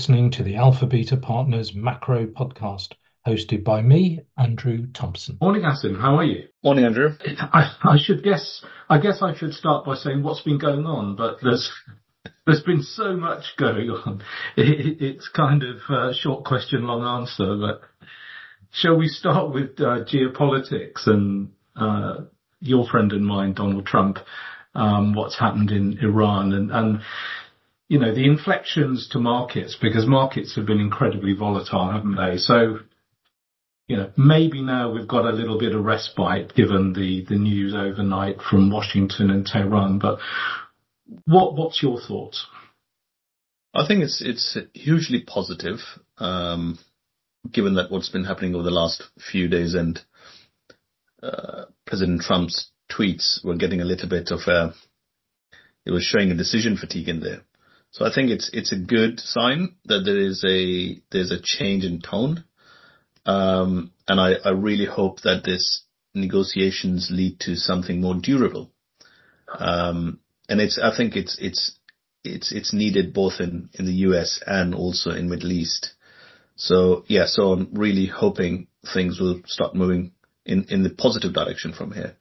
listening to the Alpha Beta Partners Macro Podcast, hosted by me, Andrew Thompson. Morning, Asim. How are you? Morning, Andrew. I guess I should start by saying what's been going on, but there's been so much going on. It's kind of a short question, long answer. But shall we start with geopolitics and your friend and mine, Donald Trump? What's happened in Iran and you know, the inflections to markets, because markets have been incredibly volatile, haven't they? So, you know, maybe now we've got a little bit of respite given the news overnight from Washington and Tehran. But what's your thoughts? I think it's hugely positive, given that what's been happening over the last few days, and President Trump's tweets were getting a little bit of it was showing a decision fatigue in there. So I think it's a good sign that there's a change in tone, and I really hope that this negotiations lead to something more durable. And I think it's needed both in the US and also in Middle East. So yeah, so I'm really hoping things will start moving in the positive direction from here.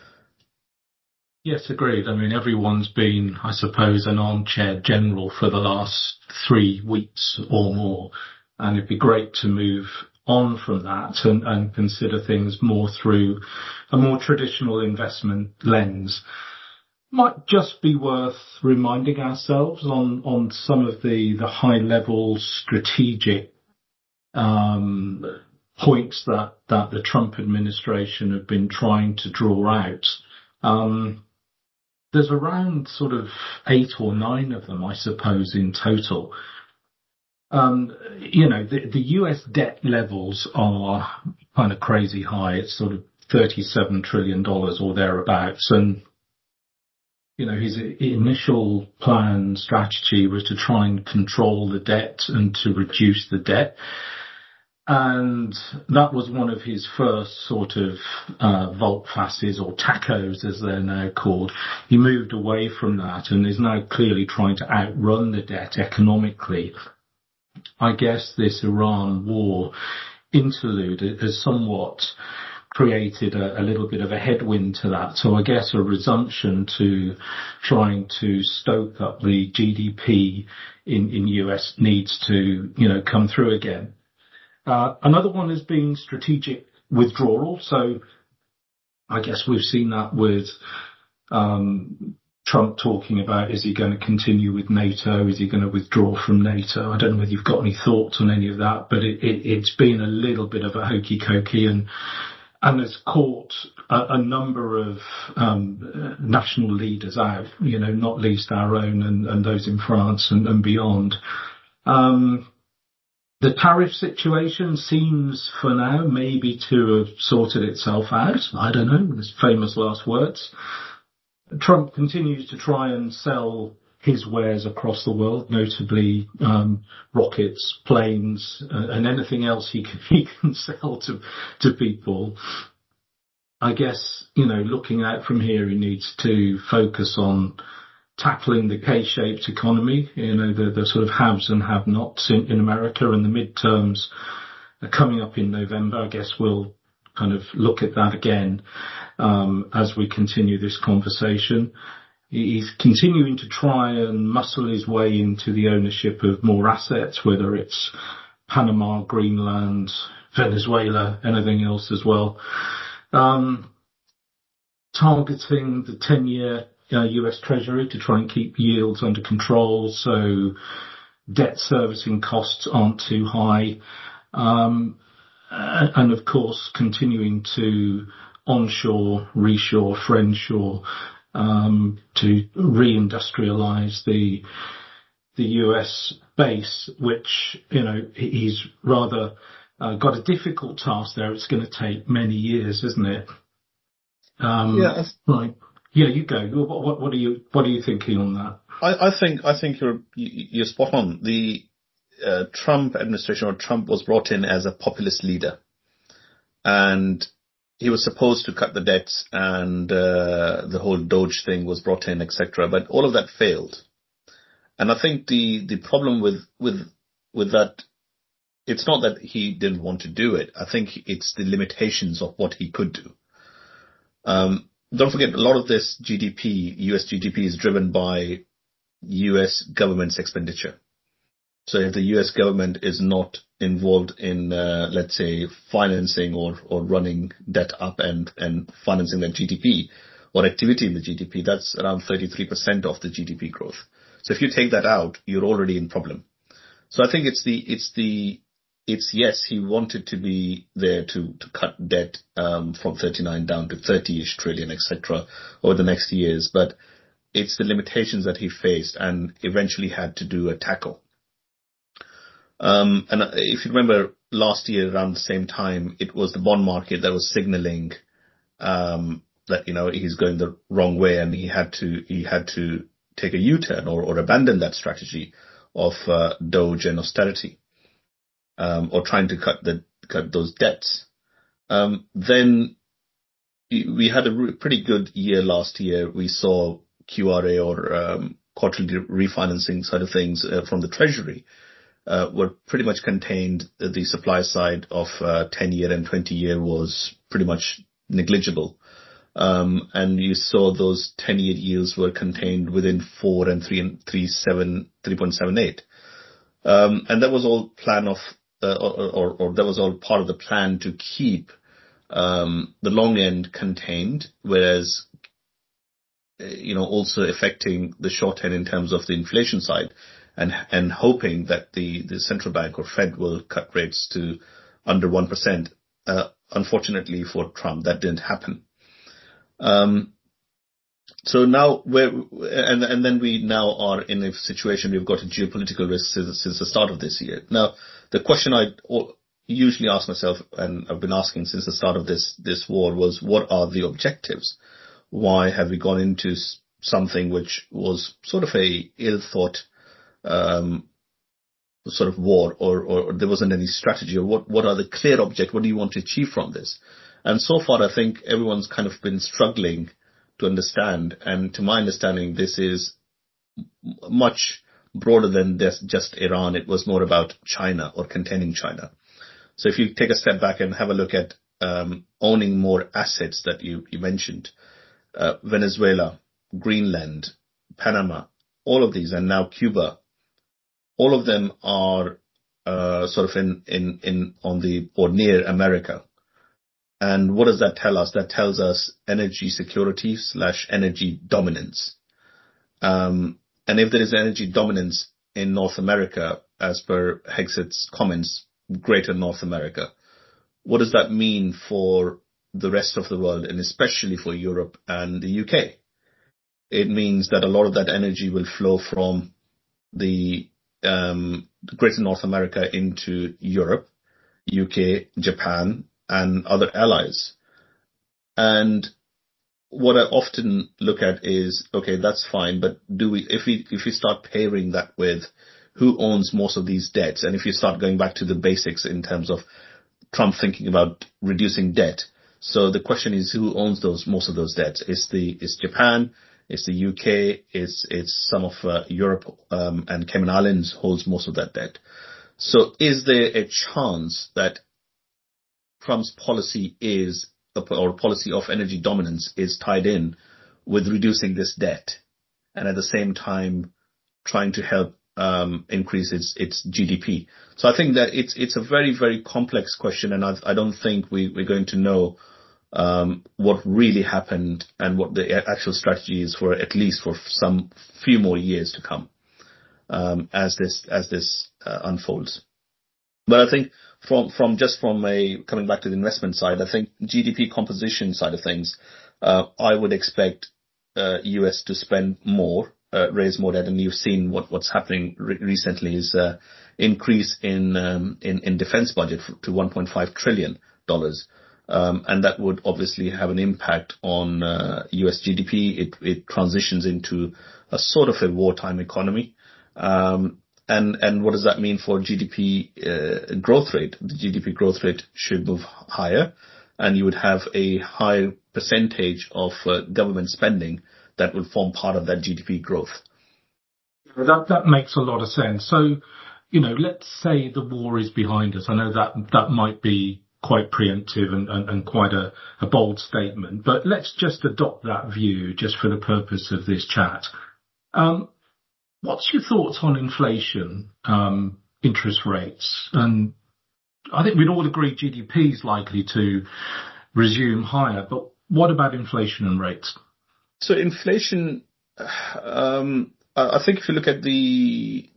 Yes, agreed. I mean, everyone's been, I suppose, an armchair general for the last 3 weeks or more. And it'd be great to move on from that and consider things more through a more traditional investment lens. Might just be worth reminding ourselves on some of the high level strategic points that the Trump administration have been trying to draw out. There's around sort of 8 or 9 of them, I suppose, in total. You know, the US debt levels are kind of crazy high. It's sort of $37 trillion or thereabouts. And, you know, his initial plan strategy was to try and control the debt and to reduce the debt. And that was one of his first sort of volte-faces or tacos, as they're now called. He moved away from that and is now clearly trying to outrun the debt economically. I guess this Iran war interlude has somewhat created a little bit of a headwind to that. So I guess a resumption to trying to stoke up the GDP in US needs to, you know, come through again. Another one has been strategic withdrawal. So I guess we've seen that with Trump talking about, is he going to continue with NATO? Is he going to withdraw from NATO? I don't know whether you've got any thoughts on any of that, but it's been a little bit of a hokey-cokey and has caught a number of national leaders out, you know, not least our own and those in France and beyond. The tariff situation seems for now maybe to have sorted itself out. I don't know, his famous last words. Trump continues to try and sell his wares across the world, notably rockets, planes, and anything else he can sell to people. I guess, you know, looking out from here, he needs to focus on tackling the K-shaped economy, you know, the sort of haves and have-nots in America, and the midterms are coming up in November. I guess we'll kind of look at that again as we continue this conversation. He's continuing to try and muscle his way into the ownership of more assets, whether it's Panama, Greenland, Venezuela, anything else as well. Targeting the 10-year US Treasury to try and keep yields under control so debt servicing costs aren't too high. And of course, continuing to onshore, reshore, friendshore, to reindustrialize the US base, which, you know, he's rather got a difficult task there. It's going to take many years, isn't it? Right. Yeah, you go. What are you thinking on that? I think you're spot on. The Trump administration, or Trump, was brought in as a populist leader, and he was supposed to cut the debts, and the whole Doge thing was brought in, etc. But all of that failed. And I think the problem with with that, it's not that he didn't want to do it. I think it's the limitations of what he could do. Don't forget, a lot of this GDP, US GDP, is driven by US government's expenditure. So if the US government is not involved in, let's say, financing or running debt up and financing the GDP or activity in the GDP, that's around 33% of the GDP growth. So if you take that out, you're already in problem. So I think it's yes, he wanted to be there to cut debt from 39 down to 30-ish trillion, etc., over the next years. But it's the limitations that he faced and eventually had to do a tackle. And if you remember last year around the same time, it was the bond market that was signaling that, you know, he's going the wrong way, and he had to take a U-turn or abandon that strategy of Doge and austerity, or trying to cut those debts. Then we had a pretty good year last year. We saw QRA or quarterly refinancing side of things from the Treasury were pretty much contained. The supply side of 10-year and 20-year was pretty much negligible. And you saw those 10-year yields were contained within 4 and 3.78. And that was all plan of, or that was all part of the plan to keep the long end contained, whereas, you know, also affecting the short end in terms of the inflation side, and hoping that the central bank or Fed will cut rates to under 1%. Unfortunately for Trump, that didn't happen. So now and then we now are in a situation we've got a geopolitical risk since the start of this year. Now, the question I usually ask myself, and I've been asking since the start of this war, was what are the objectives? Why have we gone into something which was sort of a ill-thought sort of war, or there wasn't any strategy, or what are the clear objectives? What do you want to achieve from this? And so far, I think everyone's kind of been struggling to understand. And to my understanding, this is much broader than just Iran. It was more about China or containing China. So if you take a step back and have a look at owning more assets that you mentioned, Venezuela, Greenland, Panama, all of these, and now Cuba, all of them are sort of in on the or near America. And what does that tell us? That tells us energy security / energy dominance. And if there is energy dominance in North America, as per Hexet's comments, greater North America, what does that mean for the rest of the world, and especially for Europe and the UK? It means that a lot of that energy will flow from the greater North America into Europe, UK, Japan, and other allies. And what I often look at is, okay, that's fine, but if we start pairing that with who owns most of these debts, and if you start going back to the basics in terms of Trump thinking about reducing debt, so the question is who owns most of those debts? It's Japan, it's the UK, it's some of Europe, and Cayman Islands holds most of that debt. So is there a chance that Trump's policy or policy of energy dominance is tied in with reducing this debt, and at the same time trying to help increase its GDP? So I think that it's a very, very complex question, and I don't think we're going to know what really happened and what the actual strategy is for at least for some few more years to come, as this unfolds. But I think from coming back to the investment side, I think GDP composition side of things, I would expect US to spend more, raise more debt, and you've seen what's happening recently is increase in defense budget to $1.5 trillion. And that would obviously have an impact on US GDP. It transitions into a sort of a wartime economy. And what does that mean for GDP growth rate? The GDP growth rate should move higher, and you would have a high percentage of government spending that will form part of that GDP growth. That makes a lot of sense. So let's say the war is behind us. I know that might be quite preemptive and quite a bold statement, but let's just adopt that view just for the purpose of this chat. What's your thoughts on inflation, interest rates? And I think we'd all agree GDP is likely to resume higher, but what about inflation and rates? So inflation, I think if you look at the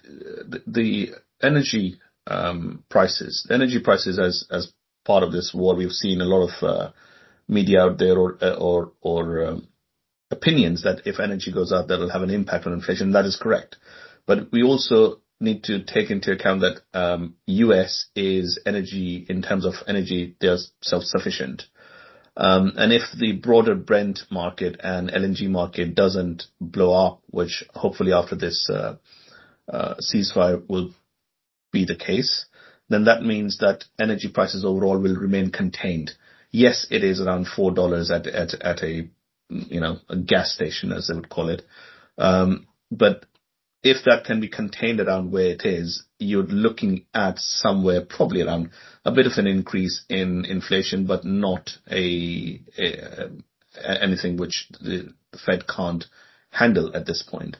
energy prices, as part of this war, we've seen a lot of media out there or opinions that if energy goes up, that will have an impact on inflation. That is correct, but we also need to take into account that US is energy, in terms of energy, they're self-sufficient. And if the broader Brent market and LNG market doesn't blow up, which hopefully after this ceasefire will be the case, then that means that energy prices overall will remain contained. Yes, it is around $4 at a gas station, as they would call it. But if that can be contained around where it is, you're looking at somewhere probably around a bit of an increase in inflation, but not anything which the Fed can't handle at this point.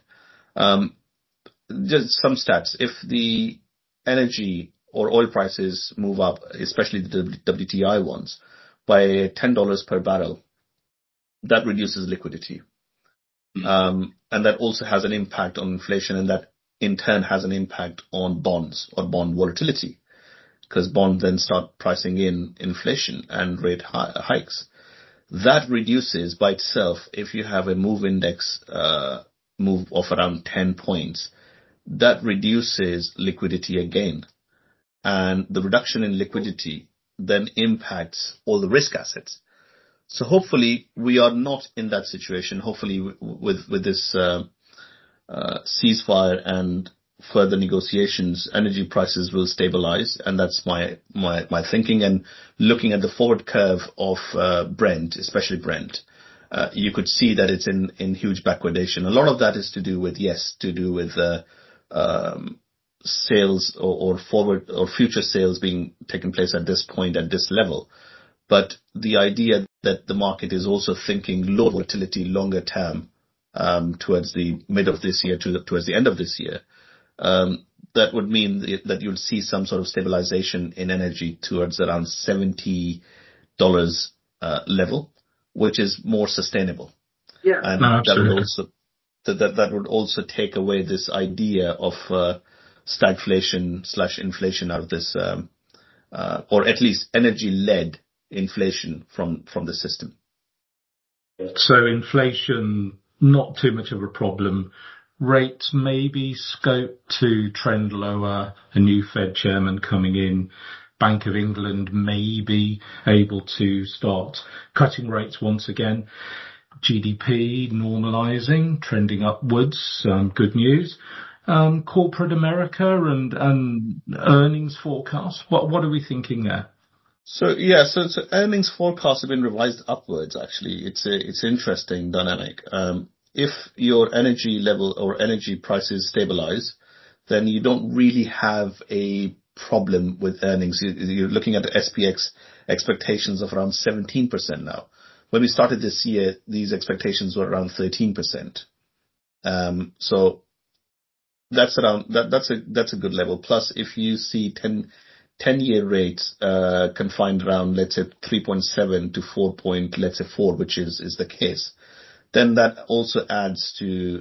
Just some stats. If the energy or oil prices move up, especially the WTI ones, by $10 per barrel, that reduces liquidity. And that also has an impact on inflation, and that in turn has an impact on bonds or bond volatility, because bonds then start pricing in inflation and rate hikes. That reduces by itself, if you have a move index move of around 10 points, that reduces liquidity again. And the reduction in liquidity then impacts all the risk assets. So hopefully we are not in that situation. Hopefully with this ceasefire and further negotiations, energy prices will stabilize, and that's my thinking. And looking at the forward curve of Brent, especially Brent, you could see that it's in huge backwardation. A lot of that is to do with sales or forward or future sales being taken place at this point, at this level. But the idea that the market is also thinking low volatility longer term, towards the mid of this year towards the end of this year, that would mean that you'll see some sort of stabilization in energy towards around $70 level, which is more sustainable. Yeah, and no, absolutely. That would also take away this idea of stagflation/inflation out of this, or at least energy-led inflation from the system. So inflation, not too much of a problem. Rates maybe scope to trend lower. A new Fed chairman coming in. Bank of England may be able to start cutting rates once again. GDP normalizing, trending upwards. Good news. Corporate America and earnings forecasts. What are we thinking there? So earnings forecasts have been revised upwards. Actually, it's interesting dynamic. If your energy level or energy prices stabilize, then you don't really have a problem with earnings. You're looking at the SPX expectations of around 17% now. When we started this year, these expectations were around 13%. So that's a good level. Plus, if you see 10-year rates confined around, let's say 3.7 to 4, which is the case, then that also adds to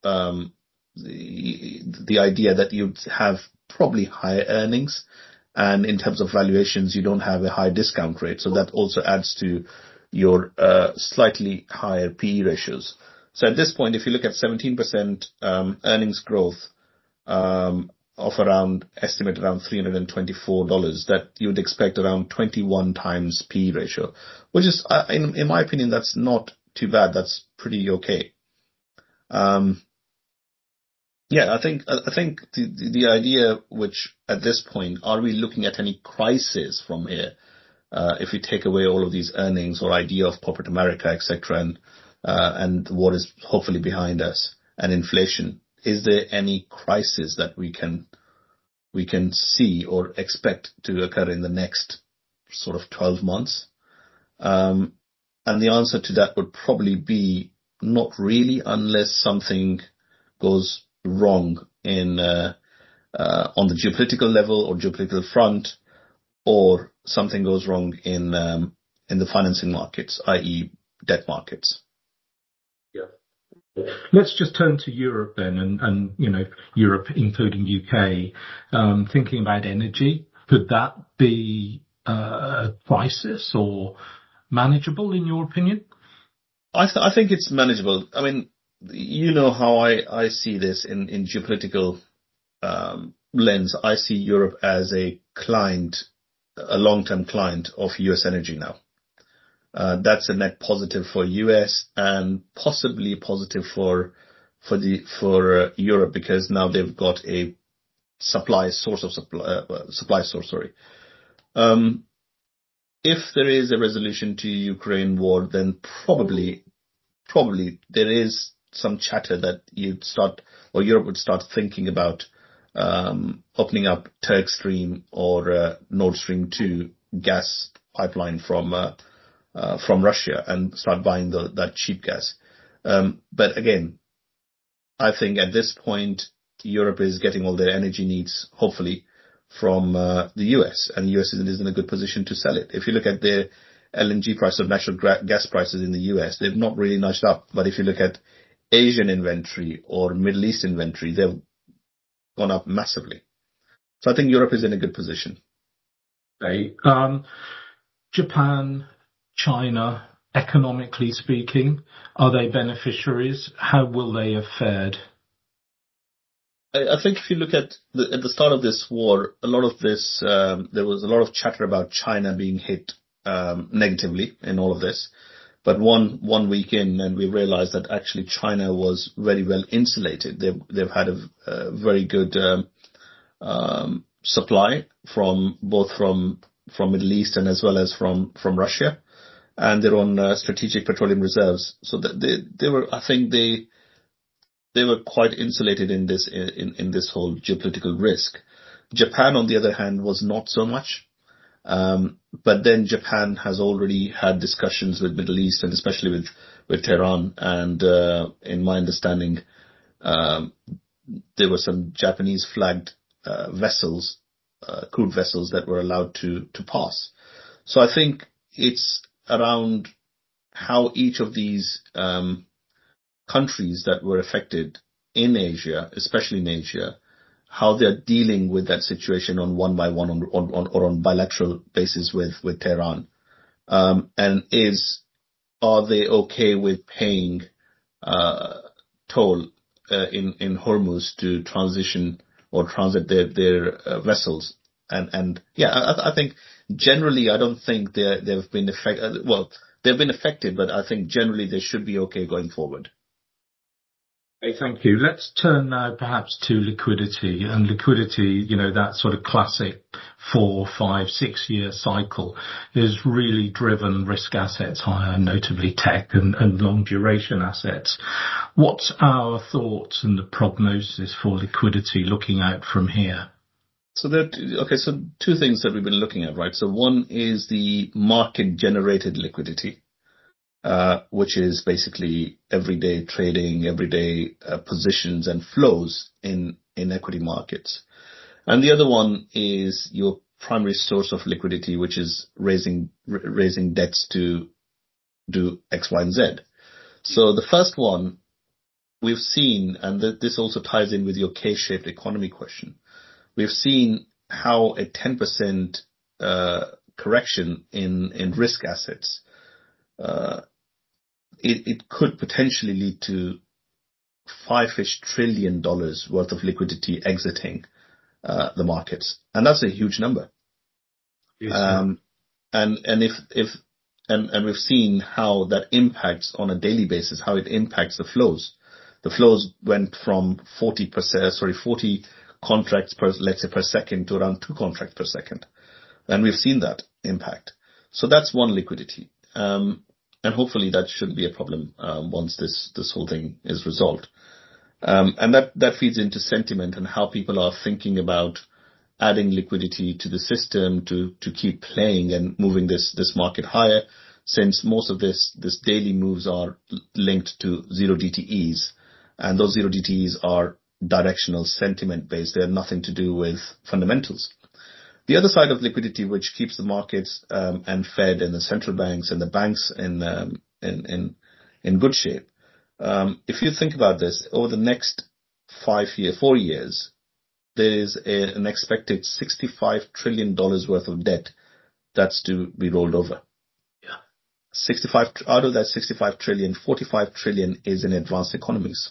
the idea that you'd have probably higher earnings, and in terms of valuations, you don't have a high discount rate. So that also adds to your slightly higher PE ratios. So at this point, if you look at 17% earnings growth of around estimate around $324, that you would expect around 21 times PE ratio, which is, in my opinion, that's not too bad. That's pretty okay. I think the idea, which at this point, are we looking at any crisis from here? If we take away all of these earnings or idea of corporate America, etc., and what is hopefully behind us and inflation, is there any crisis that we can we can see or expect to occur in the next sort of 12 months? And the answer to that would probably be not really, unless something goes wrong in on the geopolitical level or geopolitical front, or something goes wrong in the financing markets, i.e., debt markets. Yeah. Let's just turn to Europe then, and Europe, including UK. Thinking about energy, could that be a crisis or manageable in your opinion? I think it's manageable. I mean, how I see this in geopolitical lens. I see Europe as a long-term client of US energy now. That's a net positive for US and possibly positive for Europe, because now they've got a supply source. If there is a resolution to Ukraine war, then probably there is some chatter that Europe would start thinking about opening up Turk Stream or Nord Stream 2 gas pipeline from Russia and start buying that cheap gas. But again, I think at this point, Europe is getting all their energy needs, hopefully, from the US, and the US is in a good position to sell it. If you look at the LNG price of natural gas prices in the US, they've not really nudged up. But if you look at Asian inventory or Middle East inventory, they've gone up massively. So I think Europe is in a good position. Okay. Japan, China, economically speaking, are they beneficiaries? How will they have fared? I think if you look at the start of this war, a lot of this, there was a lot of chatter about China being hit negatively in all of this. But one week in, and we realized that actually China was very well insulated. They've had a very good supply from Middle East and as well as from Russia, and their own strategic petroleum reserves. So that they were quite insulated in this whole geopolitical risk. Japan, on the other hand, was not so much. But then Japan has already had discussions with Middle East, and especially with Tehran. And in my understanding, there were some Japanese flagged vessels, crude vessels, that were allowed to pass. So I think it's around how each of these countries that were affected in Asia, especially in Asia, how they're dealing with that situation on one by one or on bilateral basis with Tehran, and are they okay with paying toll in Hormuz to transition or transit their vessels? And yeah, I think generally I don't think they've been affected. Well, they've been affected, but I think generally they should be okay going forward. Okay, thank you. Let's turn now perhaps to liquidity. And liquidity, that sort of classic 4, 5, 6 year cycle has really driven risk assets higher, notably tech and long duration assets. What's our thoughts and the prognosis for liquidity looking out from here? So two things that we've been looking at, right? So one is the market generated liquidity, which is basically everyday trading, everyday positions and flows in equity markets. And the other one is your primary source of liquidity, which is raising debts to do X, Y, and Z. So the first one we've seen, and this also ties in with your K-shaped economy question, we've seen how a 10% correction in risk assets, it could potentially lead to $5-ish trillion worth of liquidity exiting the markets, and that's a huge number. Yes, and we've seen how that impacts on a daily basis, how it impacts the flows. The flows went from 40 contracts per second to around 2 contracts per second, and we've seen that impact. So that's one, liquidity. And hopefully that shouldn't be a problem once this whole thing is resolved. And that feeds into sentiment and how people are thinking about adding liquidity to the system to keep playing and moving this market higher, since most of this daily moves are linked to zero DTEs, and those zero DTEs are directional sentiment based. They have nothing to do with fundamentals. The other side of liquidity, which keeps the markets and Fed and the central banks and the banks in good shape. If you think about this, over the next 4 years, there is an expected $65 trillion worth of debt that's to be rolled over. Yeah. 65 out of that 65 trillion, 45 trillion is in advanced economies.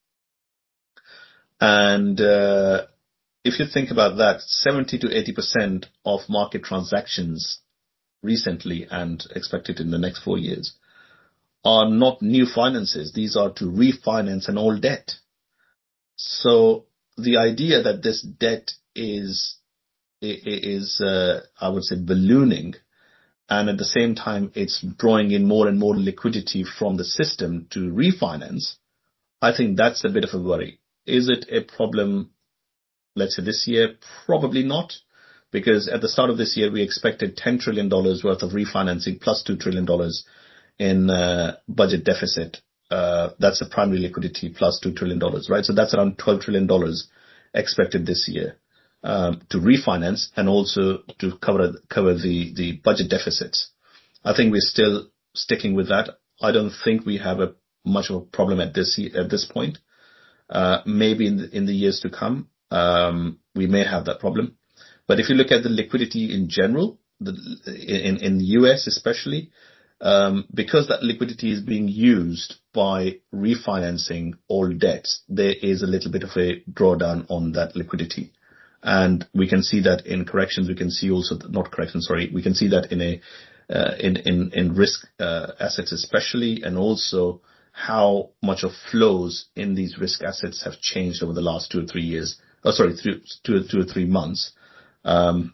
And if you think about that, 70 to 80% of market transactions recently and expected in the next 4 years are not new finances. These are to refinance an old debt. So the idea that this debt is I would say, ballooning, and at the same time it's drawing in more and more liquidity from the system to refinance, I think that's a bit of a worry. Is it a problem, let's say this year? Probably not, because at the start of this year, we expected $10 trillion worth of refinancing plus $2 trillion in budget deficit. That's the primary liquidity plus $2 trillion, right? So that's around $12 trillion expected this year to refinance and also to cover the budget deficits. I think we're still sticking with that. I don't think we have much of a problem at this point. Maybe in the years to come, we may have that problem. But if you look at the liquidity in general, in the US especially, because that liquidity is being used by refinancing old debts, there is a little bit of a drawdown on that liquidity. And we can see that in corrections. We can see also, not corrections, sorry. We can see that in risk assets especially, and also how much of flows in these risk assets have changed over the last 2 or 3 years. Two or 3 months. But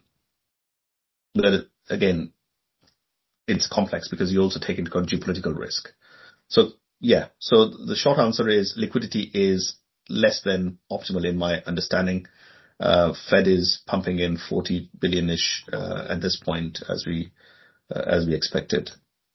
again, it's complex because you also take into account geopolitical risk. So yeah, so the short answer is liquidity is less than optimal in my understanding. Fed is pumping in 40 billion-ish at this point, as we expected.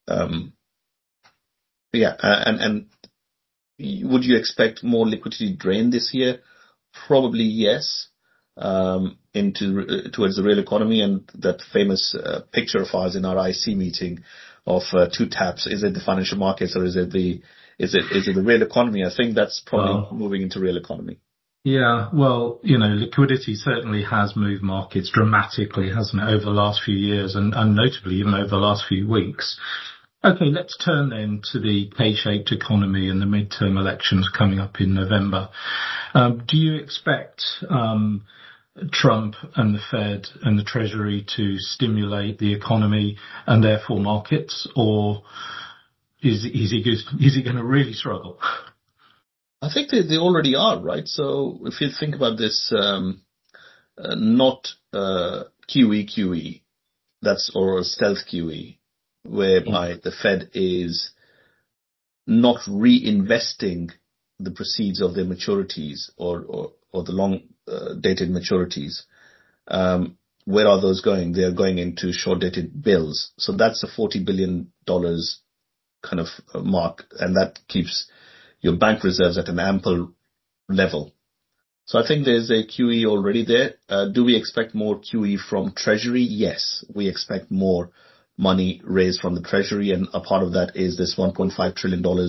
Yeah, and would you expect more liquidity drain this year? Probably yes. Towards the real economy, and that famous picture of ours in our IC meeting of 2 taps. Is it the financial markets or is it the real economy? I think that's probably moving into real economy. Yeah, well, liquidity certainly has moved markets dramatically, hasn't it, over the last few years and notably even over the last few weeks. Okay, let's turn then to the K-shaped economy and the midterm elections coming up in November. Do you expect Trump and the Fed and the Treasury to stimulate the economy and therefore markets, or is he going to really struggle? I think they already are, right? So if you think about this, not QE, or stealth QE, whereby the Fed is not reinvesting the proceeds of their maturities or the long dated maturities. Where are those going? They are going into short dated bills. So that's a $40 billion kind of mark, and that keeps your bank reserves at an ample level. So I think there's a QE already there. Do we expect more QE from Treasury? Yes, we expect more money raised from the Treasury, and a part of that is this $1.5 trillion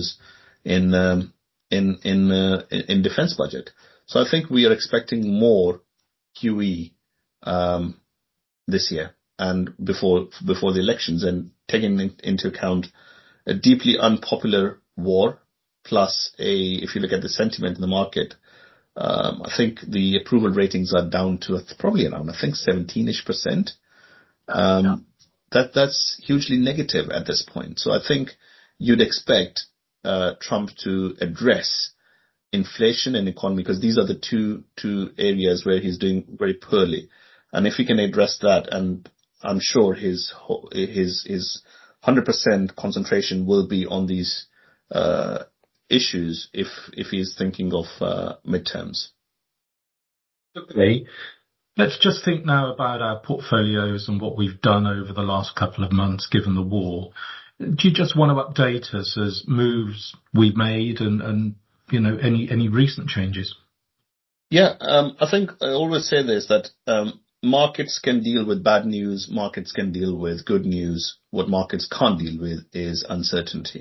in defense budget. So I think we are expecting more QE this year and before the elections, and taking into account a deeply unpopular war, plus if you look at the sentiment in the market, I think the approval ratings are down to probably around, 17-ish%. That's hugely negative at this point. So I think you'd expect Trump to address inflation and economy, because these are the two areas where he's doing very poorly. And if he can address that, and I'm sure his 100% concentration will be on these issues if he's thinking of midterms. Okay. Let's just think now about our portfolios and what we've done over the last couple of months, given the war. Do you just want to update us as moves we've made and any recent changes? Yeah, I think I always say this, that markets can deal with bad news, markets can deal with good news. What markets can't deal with is uncertainty.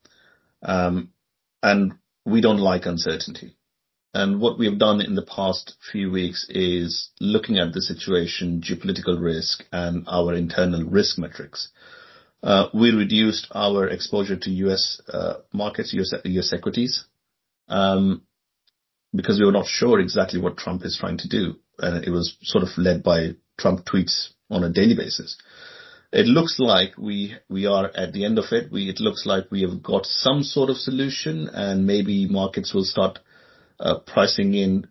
And we don't like uncertainty. And what we have done in the past few weeks is looking at the situation, geopolitical risk, and our internal risk metrics. We reduced our exposure to US markets, US equities, because we were not sure exactly what Trump is trying to do. And it was sort of led by Trump tweets on a daily basis. It looks like we are at the end of it. It looks like we have got some sort of solution, and maybe markets will start pricing in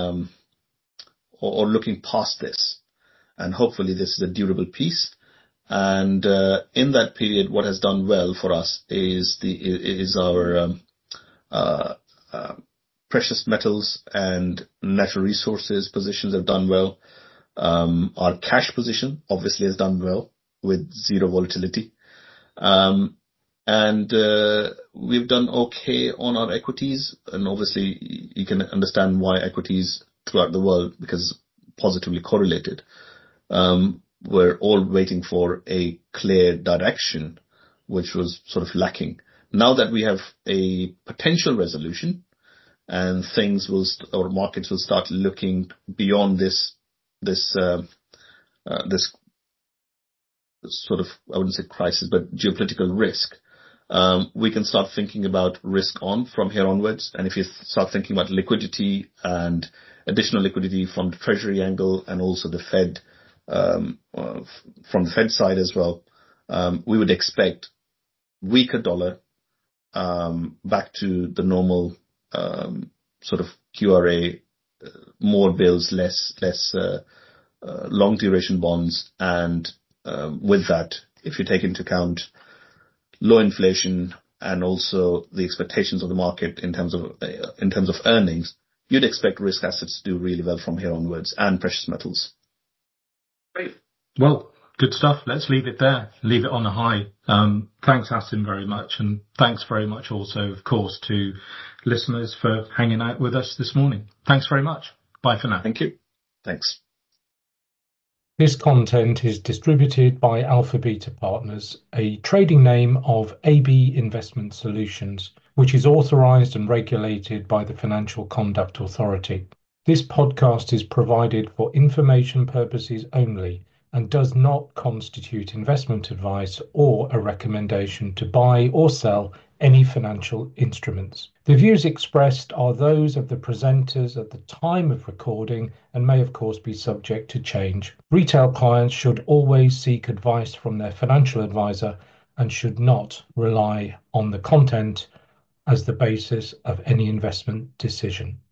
or looking past this. And hopefully this is a durable piece. And in that period, what has done well for us is our precious metals and natural resources positions have done well. Our cash position obviously has done well with zero volatility. And we've done okay on our equities. And obviously you can understand why equities throughout the world, because positively correlated. We're all waiting for a clear direction, which was sort of lacking. Now that we have a potential resolution, and or markets will start looking beyond this sort of, I wouldn't say crisis, but geopolitical risk. We can start thinking about risk on from here onwards. And if you start thinking about liquidity and additional liquidity from the Treasury angle, and also the Fed, from the Fed side as well, we would expect weaker dollar, back to the normal sort of QRA, more bills, less long duration bonds, and with that, if you take into account low inflation and also the expectations of the market in terms of earnings, you'd expect risk assets to do really well from here onwards, and precious metals. Great. Well, good stuff. Let's leave it there. Leave it on a high. Thanks, Asim, very much. And thanks very much also, of course, to listeners for hanging out with us this morning. Thanks very much. Bye for now. Thank you. Thanks. This content is distributed by Alpha Beta Partners, a trading name of AB Investment Solutions, which is authorized and regulated by the Financial Conduct Authority. This podcast is provided for information purposes only and does not constitute investment advice or a recommendation to buy or sell any financial instruments. The views expressed are those of the presenters at the time of recording and may of course be subject to change. Retail clients should always seek advice from their financial advisor and should not rely on the content as the basis of any investment decision.